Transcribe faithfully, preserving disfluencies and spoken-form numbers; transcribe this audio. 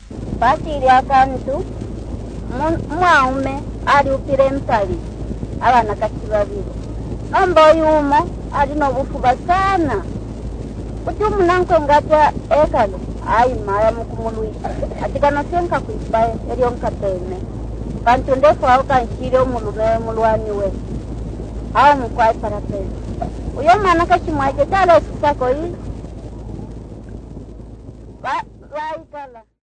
Basi ili akantu mwaume ali upire mpali abana kati babiri nombo yumo ali no bufuba sana kuti umunanko ngata ekalo ayi maya mukumuluisa atikana senka kuibaye eriyo nkateme kantu ndefu au kanshire umulume mulwani we awo mukwai parapesa uyo mwana kashimwaje tala sisako yi ba ba ikala